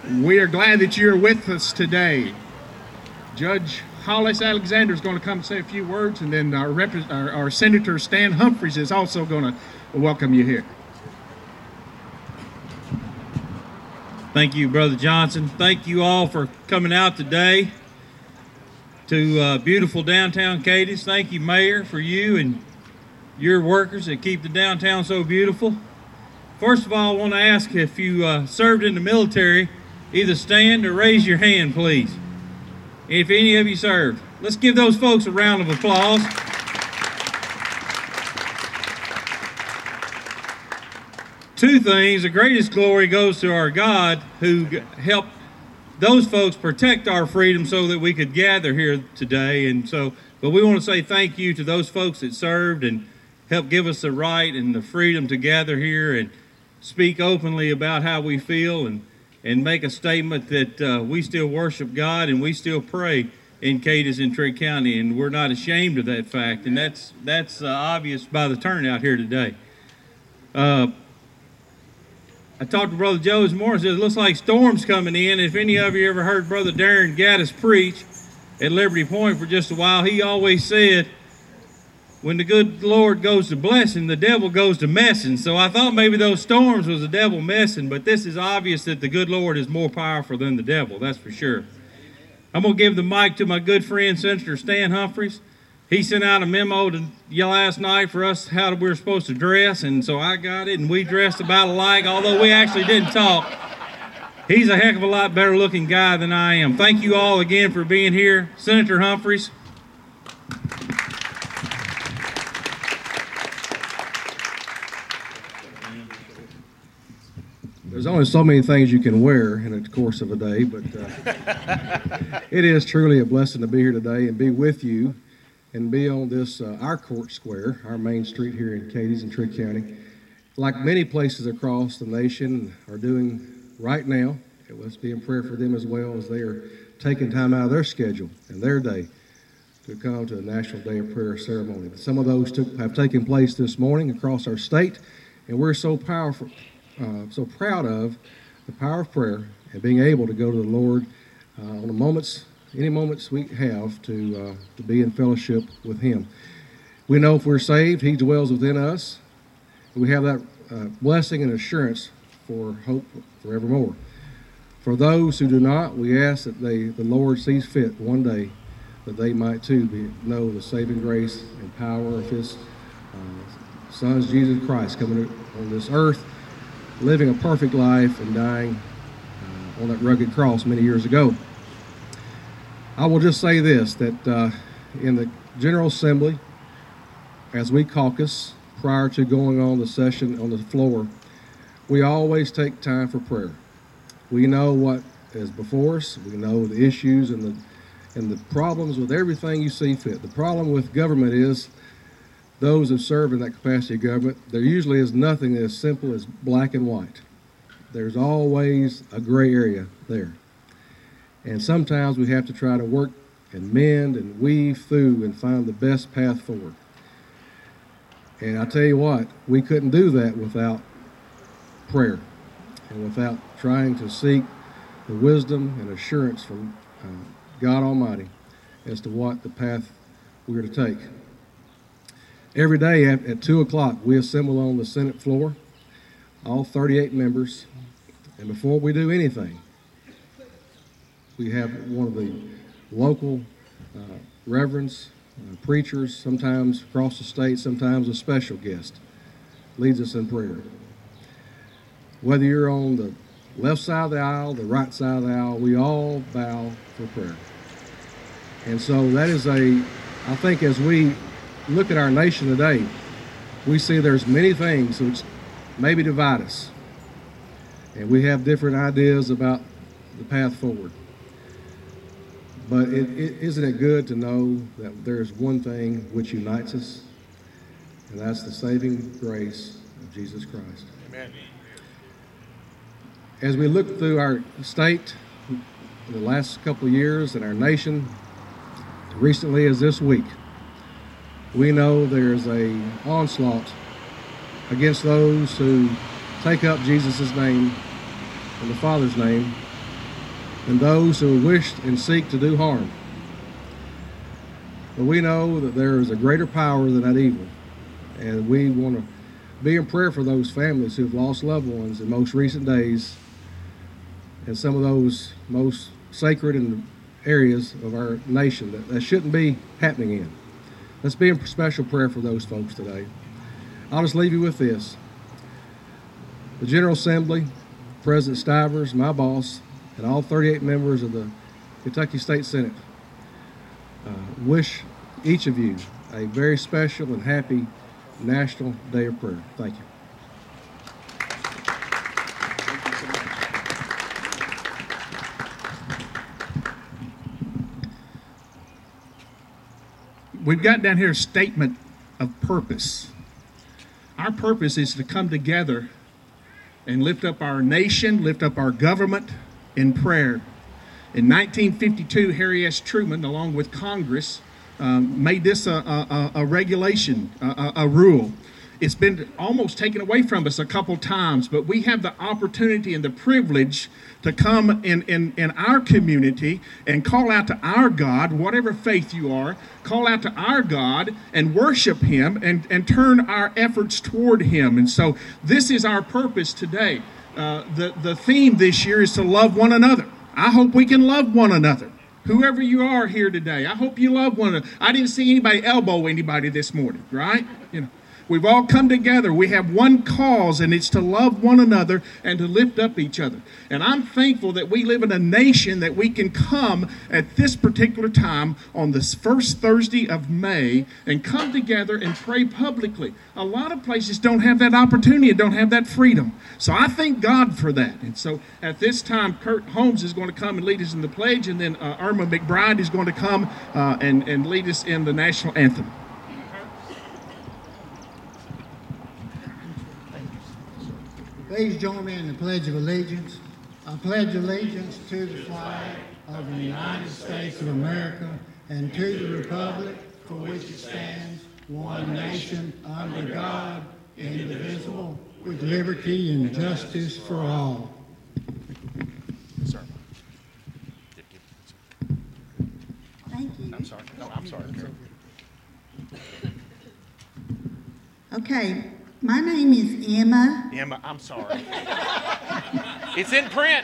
We are glad that you're with us today. Judge Hollis Alexander is going to come and say a few words, and then our Senator Stan Humphreys is also going to welcome you here. Thank you, Brother Johnson. Thank you all for coming out today to beautiful downtown Cadiz. Thank you, Mayor, for you and your workers that keep the downtown so beautiful. First of all, I want to ask if you served in the military, either stand or raise your hand, please. If any of you served, let's give those folks a round of applause. Two things. The greatest glory goes to our God, who helped those folks protect our freedom so that we could gather here today. But we want to say thank you to those folks that served and helped give us the right and the freedom to gather here and speak openly about how we feel and make a statement that we still worship God and we still pray in Cadiz and Trigg County, and we're not ashamed of that fact, and that's obvious by the turnout here today. I talked to Brother Joe this morning. Said it looks like storm's coming in. If any of you ever heard Brother Darren Gaddis preach at Liberty Point for just a while, he always said, when the good Lord goes to blessing, the devil goes to messing. So I thought maybe those storms was the devil messing, but this is obvious that the good Lord is more powerful than the devil, that's for sure. I'm going to give the mic to my good friend, Senator Stan Humphreys. He sent out a memo last night for us how we were supposed to dress, and so I got it, and we dressed about alike, although we actually didn't talk. He's a heck of a lot better looking guy than I am. Thank you all again for being here. Senator Humphreys. There's only so many things you can wear in the course of a day, but it is truly a blessing to be here today and be with you and be on this, our court square, our main street here in Cadiz and Trigg County. Like many places across the nation are doing right now, let's be in prayer for them as well as they are taking time out of their schedule and their day to come to a National Day of Prayer ceremony. But some of those have taken place this morning across our state, and we're so proud of the power of prayer and being able to go to the Lord on any moments we have to be in fellowship with Him. We know if we're saved, He dwells within us. We have that blessing and assurance for hope forevermore. For those who do not, we ask that the Lord sees fit one day that they might too know the saving grace and power of His Son, Jesus Christ, coming on this earth, living a perfect life and dying on that rugged cross many years ago. I will just say this, that in the General Assembly, as we caucus prior to going on the session on the floor, we always take time for prayer. We know what is before us. We know the issues and the problems with everything you see fit. The problem with government is those who serve in that capacity of government, there usually is nothing as simple as black and white. There's always a gray area there. And sometimes we have to try to work and mend and weave through and find the best path forward. And I tell you what, we couldn't do that without prayer and without trying to seek the wisdom and assurance from God Almighty as to what the path we're to take. Every day at 2 o'clock, we assemble on the Senate floor, all 38 members, and before we do anything, we have one of the local reverends, preachers, sometimes across the state, sometimes a special guest, leads us in prayer. Whether you're on the left side of the aisle, the right side of the aisle, we all bow for prayer. And so that is I think as we look at our nation today, we see there's many things which maybe divide us. And we have different ideas about the path forward. But isn't it good to know that there's one thing which unites us, and that's the saving grace of Jesus Christ. Amen. As we look through our state in the last couple of years and our nation, recently as this week, we know there's a onslaught against those who take up Jesus' name and the Father's name and those who wish and seek to do harm. But we know that there is a greater power than that evil, and we want to be in prayer for those families who have lost loved ones in most recent days and some of those most sacred areas of our nation that shouldn't be happening in. Let's be in special prayer for those folks today. I'll just leave you with this. The General Assembly, President Stivers, my boss, and all 38 members of the Kentucky State Senate wish each of you a very special and happy National Day of Prayer. Thank you. We've got down here a statement of purpose. Our purpose is to come together and lift up our nation, lift up our government in prayer. In 1952, Harry S. Truman, along with Congress, made this a regulation, a rule. It's been almost taken away from us a couple times, but we have the opportunity and the privilege to come in our community and call out to our God, whatever faith you are, call out to our God and worship Him and turn our efforts toward Him. And so this is our purpose today. The theme this year is to love one another. I hope we can love one another. Whoever you are here today, I hope you love one another. I didn't see anybody elbow anybody this morning, right? You know, we've all come together. We have one cause, and it's to love one another and to lift up each other. And I'm thankful that we live in a nation that we can come at this particular time on this first Thursday of May and come together and pray publicly. A lot of places don't have that opportunity and don't have that freedom. So I thank God for that. And so at this time, Kurt Holmes is going to come and lead us in the pledge, and then Irma McBride is going to come and lead us in the national anthem. Please join me in the Pledge of Allegiance. I pledge allegiance to the flag of the United States of America and to the republic for which it stands, one nation, under God, indivisible, with liberty and justice for all. Sir. Thank you. I'm sorry. No, I'm sorry. Okay, my name is Emma. Emma, I'm sorry. It's in print.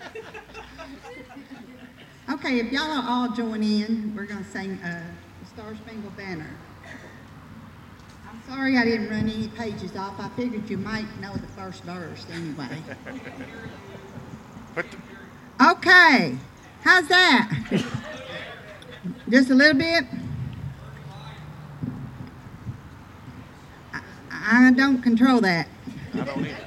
Okay, if y'all will all join in, we're going to sing the Star Spangled Banner. I'm sorry I didn't run any pages off. I figured you might know the first verse anyway. Okay, how's that? Just a little bit? I don't control that. I don't either.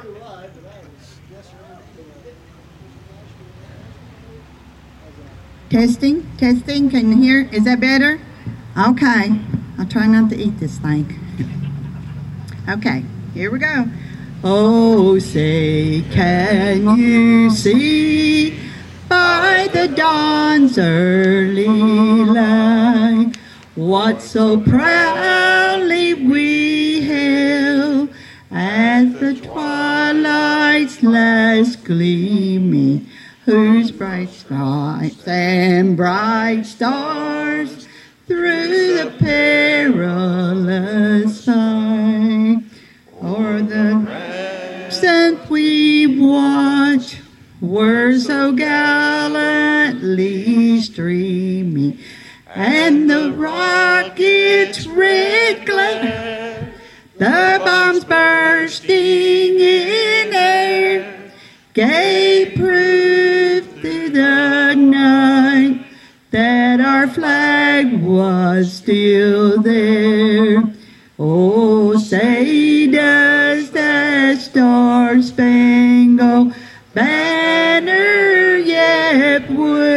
Testing, testing, can you hear? Is that better? Okay, I'll try not to eat this thing. Okay, here we go. Oh, say, can you see by the dawn's early light what so proudly we hailed as the twilight's last gleaming, whose bright stripes and bright stars through the perilous night o'er the crescent we watch were so gallantly streaming, and the rocket's red glare, the bombs bursting in air, gave proof through the night that our flag was still there. Oh, say does that star-spangled banner yet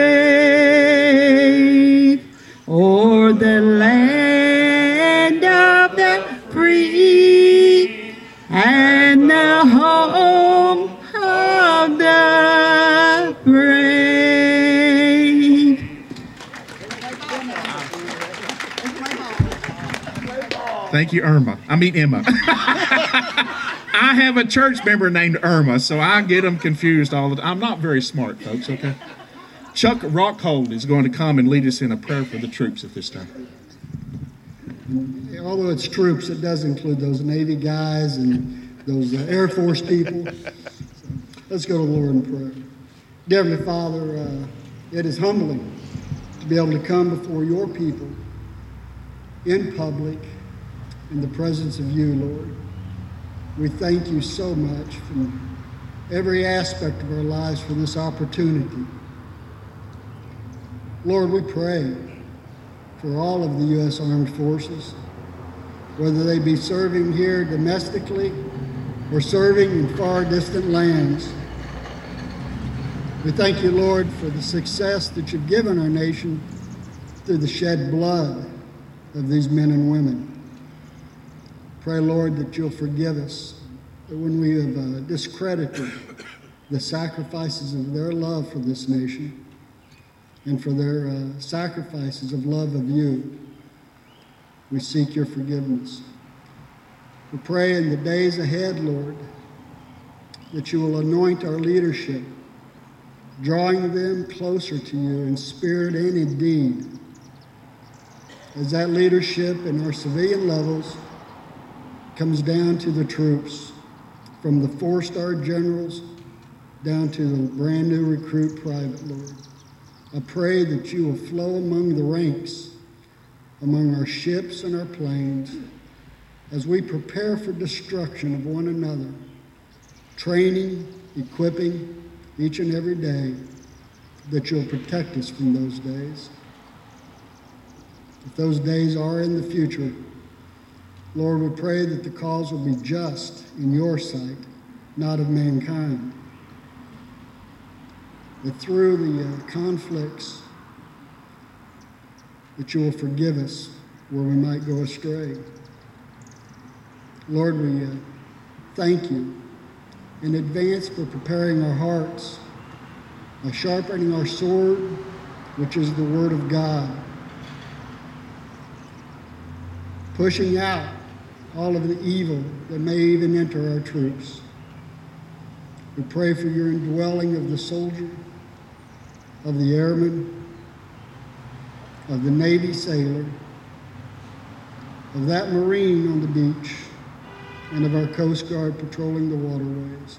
wave o'er the land of the free and the home of the brave. Thank you, Emma. I have a church member named Irma, so I get them confused all the time. I'm not very smart, folks, okay? Chuck Rockhold is going to come and lead us in a prayer for the troops at this time. Although it's troops, it does include those Navy guys and those Air Force people. So let's go to the Lord in prayer. Dear Heavenly Father, it is humbling to be able to come before your people in public in the presence of you, Lord. We thank you so much from every aspect of our lives for this opportunity. Lord, we pray for all of the U.S. Armed Forces, whether they be serving here domestically or serving in far distant lands. We thank you, Lord, for the success that you've given our nation through the shed blood of these men and women. Pray, Lord, that you'll forgive us that when we have discredited the sacrifices of their love for this nation and for their sacrifices of love of you, we seek your forgiveness. We pray in the days ahead, Lord, that you will anoint our leadership, drawing them closer to you in spirit and in deed. As that leadership in our civilian levels comes down to the troops, from the four-star generals down to the brand new recruit private, Lord. I pray that you will flow among the ranks, among our ships and our planes, as we prepare for destruction of one another, training, equipping, each and every day, that you'll protect us from those days. If those days are in the future, Lord, we pray that the cause will be just in your sight, not of mankind. That through the conflicts, that you will forgive us where we might go astray. Lord, we thank you in advance for preparing our hearts by sharpening our sword, which is the Word of God, pushing out all of the evil that may even enter our troops. We pray for your indwelling of the soldier, of the airman, of the Navy sailor, of that Marine on the beach, and of our Coast Guard patrolling the waterways.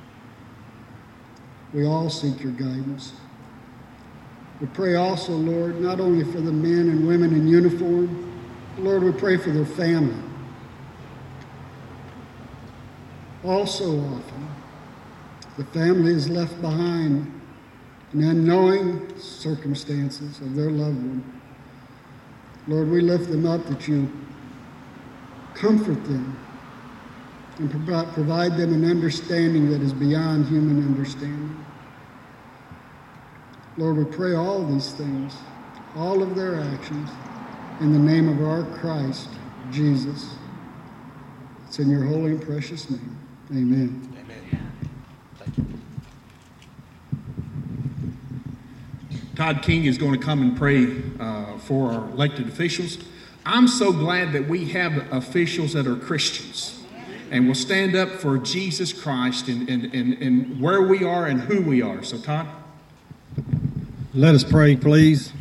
We all seek your guidance. We pray also, Lord, not only for the men and women in uniform, but Lord, we pray for their family. Also often, the family is left behind in unknowing circumstances of their loved one. Lord, we lift them up that you comfort them and provide them an understanding that is beyond human understanding. Lord, we pray all these things, all of their actions, in the name of our Christ, Jesus. It's in your holy and precious name. Amen. Amen. Thank you. Todd King is going to come and pray for our elected officials. I'm so glad that we have officials that are Christians and will stand up for Jesus Christ and where we are and who we are. So, Todd? Let us pray, please.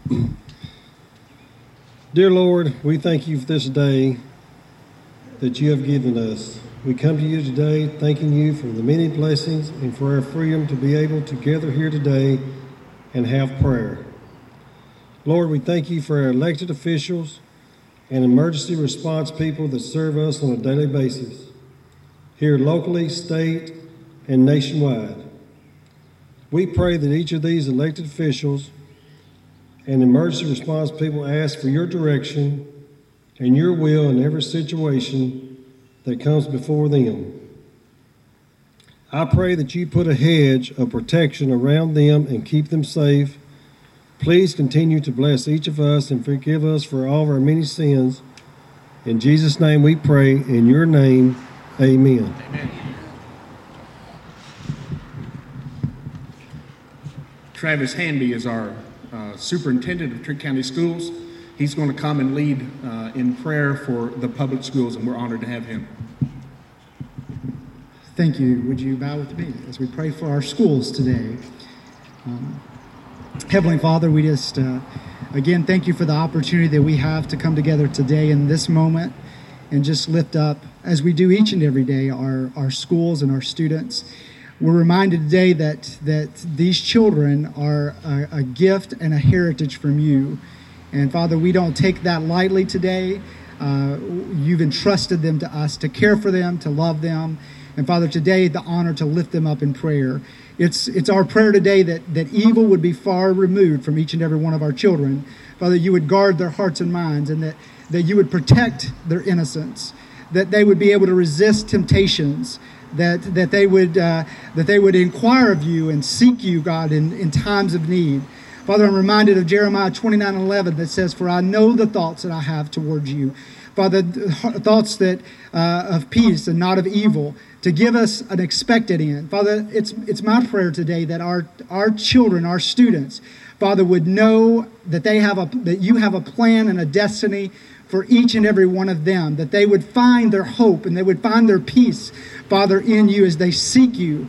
Dear Lord, we thank you for this day that you have given us. We come to you today thanking you for the many blessings and for our freedom to be able to gather here today and have prayer. Lord, we thank you for our elected officials and emergency response people that serve us on a daily basis, here locally, state, and nationwide. We pray that each of these elected officials and emergency response people ask for your direction and your will in every situation that comes before them. I pray that you put a hedge of protection around them and keep them safe. Please continue to bless each of us and forgive us for all of our many sins. In Jesus' name we pray, in your name, amen. Amen. Travis Hanby is our superintendent of Trent County Schools. He's going to come and lead in prayer for the public schools, and we're honored to have him. Thank you. Would you bow with me as we pray for our schools today? Heavenly Father, we just, again, thank you for the opportunity that we have to come together today in this moment and just lift up, as we do each and every day, our schools and our students. We're reminded today that these children are a gift and a heritage from you. And Father, we don't take that lightly today. You've entrusted them to us to care for them, to love them. And Father, today, the honor to lift them up in prayer. It's our prayer today that evil would be far removed from each and every one of our children. Father, you would guard their hearts and minds, and that you would protect their innocence, that they would be able to resist temptations, that they would inquire of you and seek you, God, in times of need. Father, I'm reminded of Jeremiah 29:11 that says, "For I know the thoughts that I have towards you." Father, thoughts that of peace and not of evil, to give us an expected end. Father, it's my prayer today that our children, our students, Father, would know that that you have a plan and a destiny for each and every one of them, that they would find their hope and they would find their peace, Father, in you as they seek you,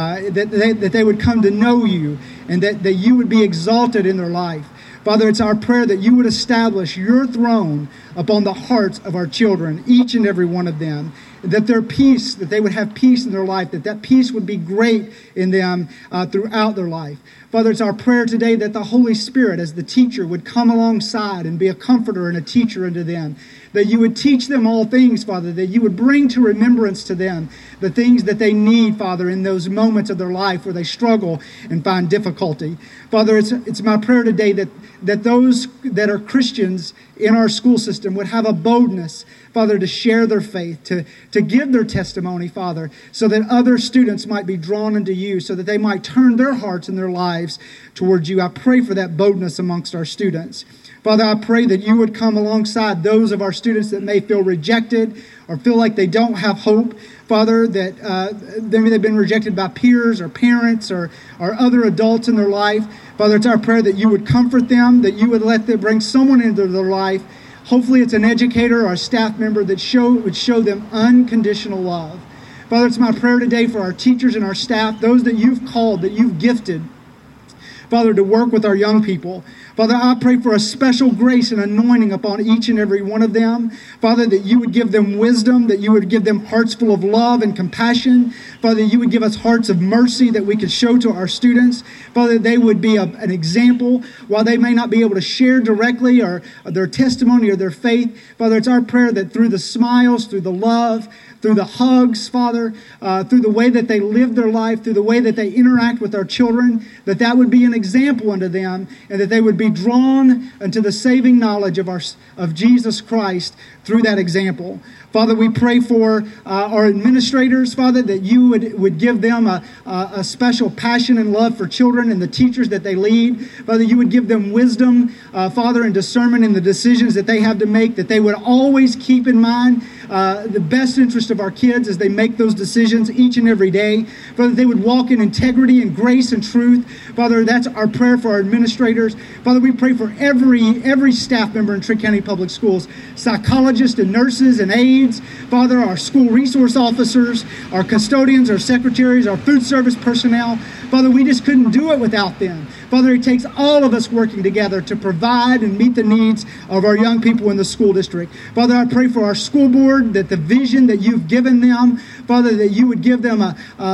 that they would come to know you, and that you would be exalted in their life. Father, it's our prayer that you would establish your throne upon the hearts of our children, each and every one of them, that their peace, that they would have peace in their life, that peace would be great in them throughout their life. Father, it's our prayer today that the Holy Spirit, as the teacher, would come alongside and be a comforter and a teacher unto them, that you would teach them all things, Father, that you would bring to remembrance to them the things that they need, Father, in those moments of their life where they struggle and find difficulty. Father, it's my prayer today that those that are Christians in our school system would have a boldness, Father, to share their faith, to give their testimony, Father, so that other students might be drawn into you, so that they might turn their hearts and their lives towards you. I pray for that boldness amongst our students. Father, I pray that you would come alongside those of our students that may feel rejected or feel like they don't have hope. Father, that maybe they've been rejected by peers or parents or other adults in their life. Father, it's our prayer that you would comfort them, that you would let them bring someone into their life. Hopefully it's an educator or a staff member that would show them unconditional love. Father, it's my prayer today for our teachers and our staff, those that you've called, that you've gifted, Father, to work with our young people. Father, I pray for a special grace and anointing upon each and every one of them. Father, that you would give them wisdom, that you would give them hearts full of love and compassion. Father, you would give us hearts of mercy that we could show to our students. Father, they would be an example. While they may not be able to share directly or their testimony or their faith, Father, it's our prayer that through the smiles, through the love, through the hugs, Father, through the way that they live their life, through the way that they interact with our children, that would be an example unto them, and that they would be drawn into the saving knowledge of Jesus Christ through that example. Father, we pray for our administrators, Father, that you would give them a special passion and love for children and the teachers that they lead. Father, you would give them wisdom, Father, and discernment in the decisions that they have to make, that they would always keep in mind the best interest of our kids as they make those decisions each and every day. Father, they would walk in integrity and grace and truth. Father, that's our prayer for our administrators. Father, we pray for every staff member in Trigg County Public Schools, psychologists and nurses and aides, Father, our school resource officers, our custodians, our secretaries, our food service personnel. Father, we just couldn't do it without them. Father, it takes all of us working together to provide and meet the needs of our young people in the school district. Father, I pray for our school board, that the vision that you've given them, Father, that you would give them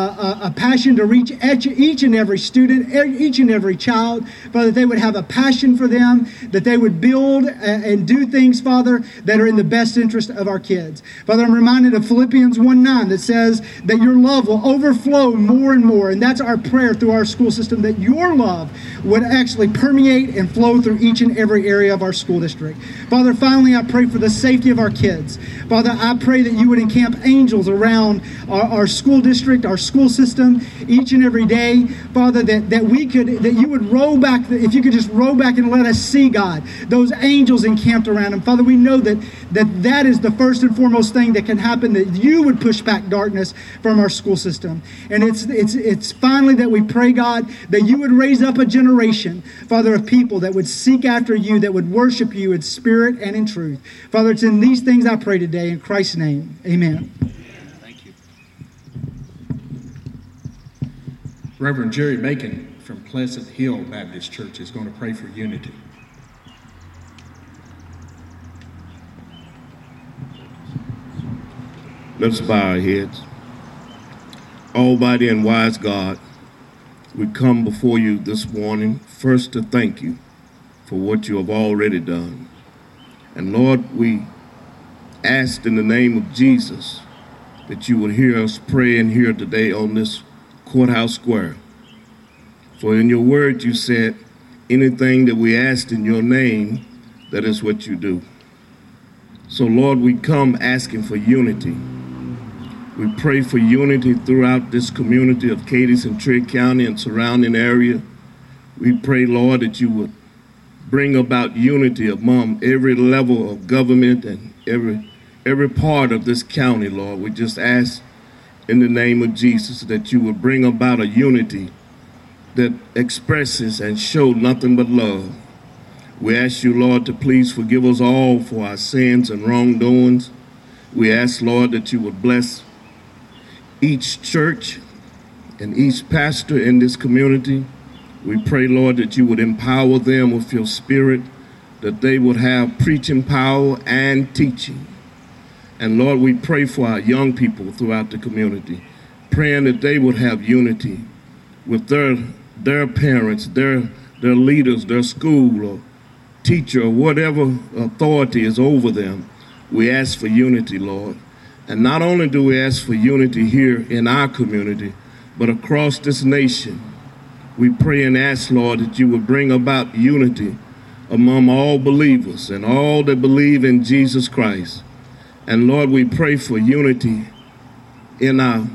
a passion to reach each and every student, each and every child. Father, that they would have a passion for them, that they would build and do things, Father, that are in the best interest of our kids. Father, I'm reminded of Philippians 1:9 that says that your love will overflow more and more. And that's our prayer through our school system, that your love would actually permeate and flow through each and every area of our school district. Father, finally, I pray for the safety of our kids. Father, I pray that you would encamp angels around our school district, our school system, each and every day. Father, that you would roll back, if you could just roll back and let us see, God, those angels encamped around them. Father, we know that is the first and foremost thing that can happen, that you would push back darkness from our school system. And it's finally that we pray, God, that you would raise up a generation, Father, of people that would seek after you, that would worship you in spirit and in truth. Father, it's in these things I pray today. In Christ's name, amen. Thank you. Reverend Jerry Bacon, from Pleasant Hill Baptist Church is going to pray for unity. Let's bow our heads. Almighty and wise God, we come before you this morning first to thank you for what you have already done. And Lord, we ask in the name of Jesus that you would hear us praying here today on this courthouse square. For in your word you said, anything that we asked in your name, that is what you do. So Lord, we come asking for unity. We pray for unity throughout this community of Cadiz and Trigg County and surrounding area. We pray, Lord, that you would bring about unity among every level of government and every part of this county, Lord. We just ask in the name of Jesus that you would bring about a unity that expresses and shows nothing but love. We ask you, Lord, to please forgive us all for our sins and wrongdoings. We ask, Lord, that you would bless each church and each pastor in this community. We pray, Lord, that you would empower them with your spirit, that they would have preaching power and teaching. And Lord, we pray for our young people throughout the community, praying that they would have unity with their parents, their leaders, their school or teacher or whatever authority is over them. We ask for unity, Lord. And not only do we ask for unity here in our community, but across this nation. We pray and ask, Lord, that you would bring about unity among all believers and all that believe in Jesus Christ. And Lord, we pray for unity in our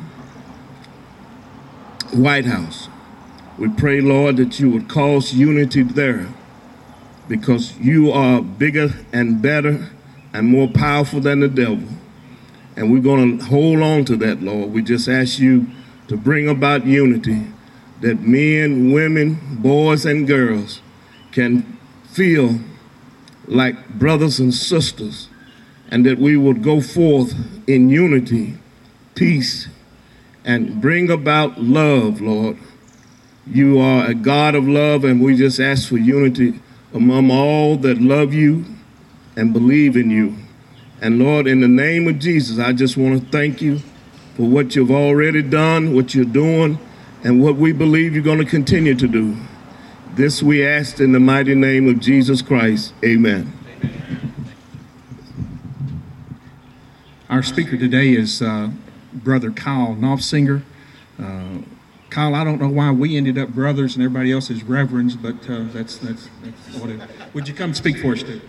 White House. We pray, Lord, that you would cause unity there, because you are bigger and better and more powerful than the devil. And we're going to hold on to that, Lord. We just ask you to bring about unity, that men, women, boys, and girls can feel like brothers and sisters, and that we would go forth in unity, peace, and bring about love, Lord. You are a God of love, and we just ask for unity among all that love you and believe in you. And Lord, in the name of Jesus, I just want to thank you for what you've already done, what you're doing, and what we believe you're going to continue to do. This we ask in the mighty name of Jesus Christ. Amen. Our speaker today is Brother Kyle Knopfsinger. Kyle, I don't know why we ended up brothers and everybody else is reverends, but that's what it is. Would you come speak for us, too?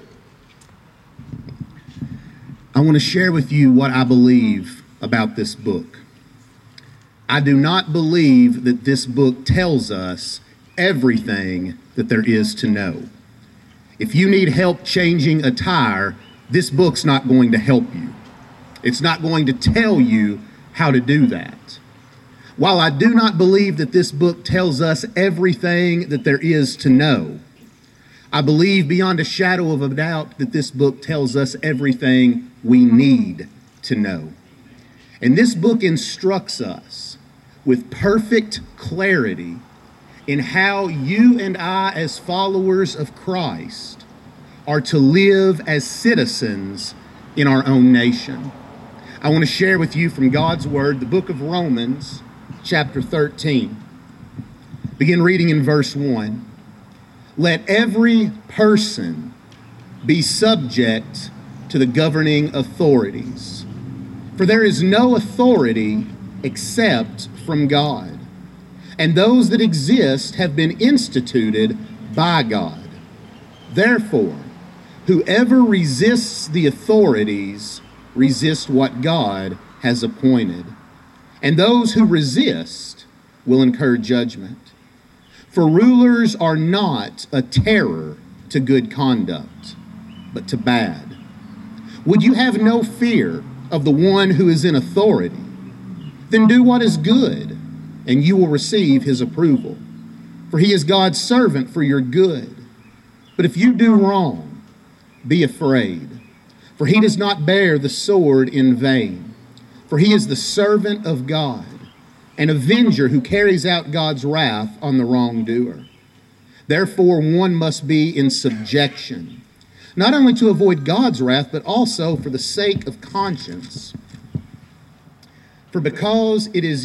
I want to share with you what I believe about this book. I do not believe that this book tells us everything that there is to know. If you need help changing a tire, this book's not going to help you. It's not going to tell you how to do that. While I do not believe that this book tells us everything that there is to know, I believe beyond a shadow of a doubt that this book tells us everything we need to know. And this book instructs us with perfect clarity in how you and I, as followers of Christ, are to live as citizens in our own nation. I want to share with you from God's Word, the book of Romans, chapter 13. Begin reading in verse 1. Let every person be subject to the governing authorities, for there is no authority except from God, and those that exist have been instituted by God. Therefore, whoever resists the authorities resists what God has appointed, and those who resist will incur judgment. For rulers are not a terror to good conduct, but to bad. Would you have no fear of the one who is in authority? Then do what is good, and you will receive his approval. For he is God's servant for your good. But if you do wrong, be afraid, for he does not bear the sword in vain. For he is the servant of God, an avenger who carries out God's wrath on the wrongdoer. Therefore, one must be in subjection, not only to avoid God's wrath, but also for the sake of conscience. For because of this,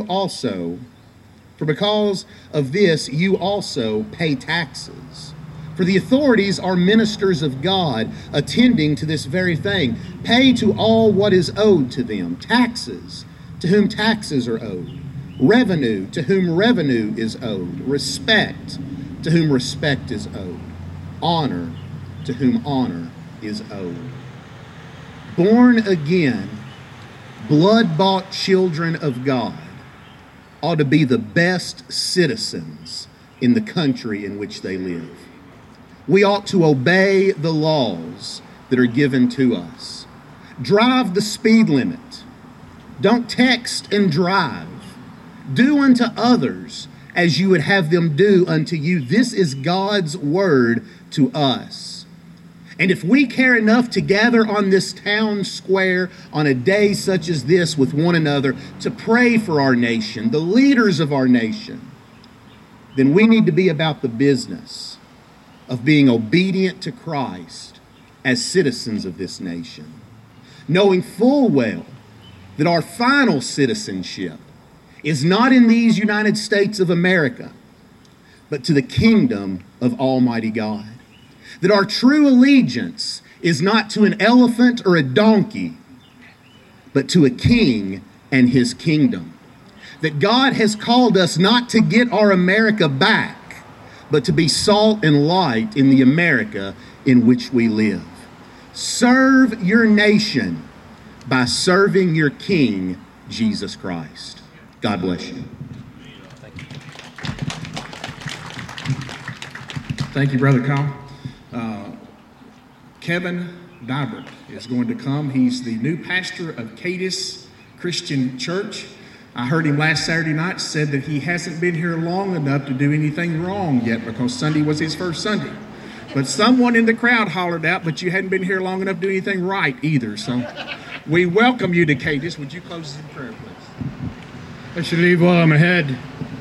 you also pay taxes. For the authorities are ministers of God, attending to this very thing. Pay to all what is owed to them. Taxes, to whom taxes are owed. Revenue, to whom revenue is owed. Respect, to whom respect is owed. Honor, to whom honor is owed. Born again, blood-bought children of God ought to be the best citizens in the country in which they live. We ought to obey the laws that are given to us. Drive the speed limit. Don't text and drive. Do unto others as you would have them do unto you. This is God's word to us. And if we care enough to gather on this town square on a day such as this with one another to pray for our nation, the leaders of our nation, then we need to be about the business of being obedient to Christ as citizens of this nation, knowing full well that our final citizenship is not in these United States of America, but to the kingdom of Almighty God. That our true allegiance is not to an elephant or a donkey, but to a king and his kingdom. That God has called us not to get our America back, but to be salt and light in the America in which we live. Serve your nation by serving your King, Jesus Christ. God bless you. Thank you, Brother Kyle. Kevin Dybert is going to come. He's the new pastor of Cadiz Christian Church. I heard him last Saturday night said that he hasn't been here long enough to do anything wrong yet because Sunday was his first Sunday. But someone in the crowd hollered out, but you hadn't been here long enough to do anything right either. So we welcome you to Cadiz. Would you close us in prayer, please? I should leave while I'm ahead.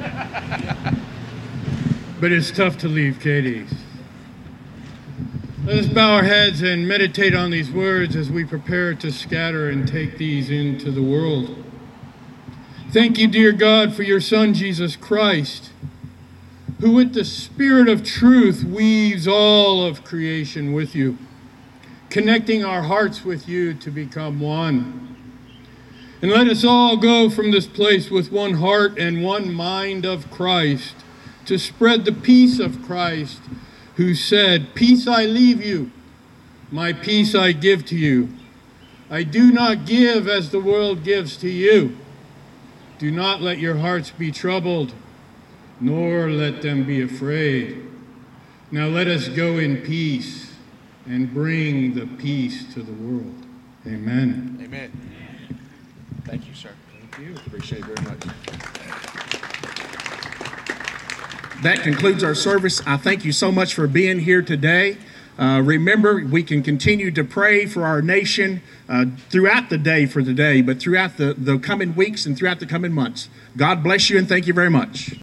But it's tough to leave Cadiz. Let us bow our heads and meditate on these words as we prepare to scatter and take these into the world. Thank you, dear God, for your Son, Jesus Christ, who with the Spirit of truth weaves all of creation with you, connecting our hearts with you to become one. And let us all go from this place with one heart and one mind of Christ to spread the peace of Christ, who said, "Peace I leave you, my peace I give to you. I do not give as the world gives to you. Do not let your hearts be troubled, nor let them be afraid. Now let us go in peace and bring the peace to the world." Amen. Amen. Thank you, sir. Thank you. Appreciate it very much. That concludes our service. I thank you so much for being here today. Remember, we can continue to pray for our nation throughout the day for today, but throughout the coming weeks and throughout the coming months. God bless you and thank you very much.